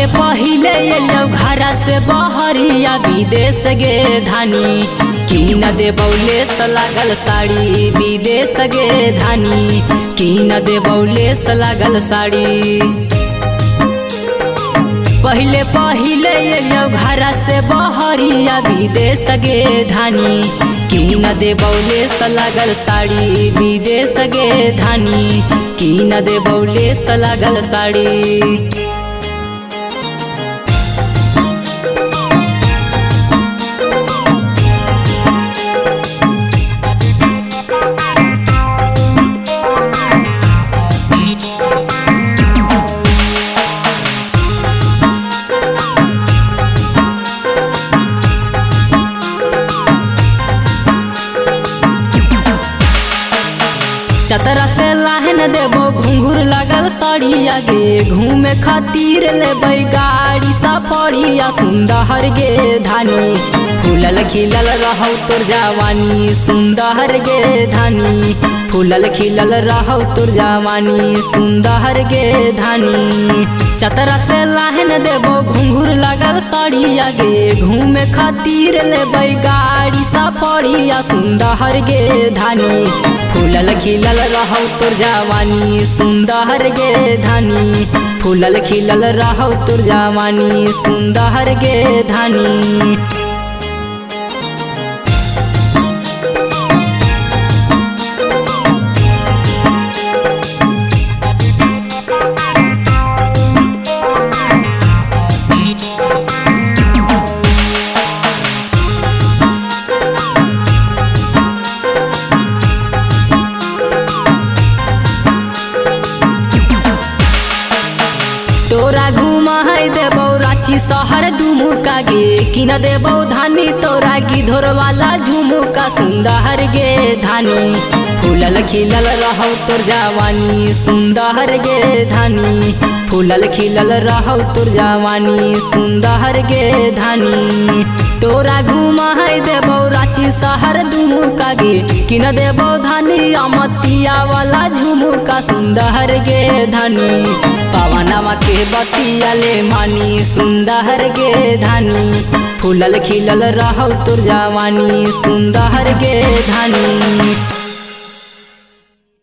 पहिले पहिले एलियो घरा से बहरिया विदेश गे धानी की न देबौले से लागल साड़ी विदेश गे धानी की न देबौले से लागल साड़ी। पहिले पहिले एलियो घरा से बहरिया विदेश गे धानी की न देबौले से लागल साड़ी विदेश गे धानी की न देबौले से लागल साड़ी। चतरा से लाहन देबो घुंघुर लगल साड़िया गे घूमे खातिर लेबै गाड़ी सफरिया सुंदर गे धानी फूलल खिलल रहौ तोर जवानी सुंदर गे धानी फूलल खिलल रहौ तोर जवानी सुंदर गे धानी। चतरा से लाहन देबो घुंघुर लगल साड़िया गे घूमे खातिर लेबै गाड़ी सफरिया सुंदर गे धानी फूलल खिलल रहौ तोर जवानी सुंदर गे धानी फूलल खिलल रहौ तोर जवानी सुंदर गे धानी। तोरा घुमाई देबौ रांची शहर दुमुका गे कि न देबौ धानी तोरा गिधोर वाला झुमुका सुंदर गे धानी फूलल खिलल रहौ तोर जवानी सुंदर गे धानी फूलल खिलल रहौ तोर जवानी सुंदर गे धानी। तोरा घुमाई देबौ रांची शहर दुमुका गे कि न देबौ धानी अमतिया वाला झुमुका सुंदर गे धानी पवनवा के बतिया ले मानी सुंदर गे धानी फूलल खिलल रहौ तोर जवानी सुंदर गे धानी।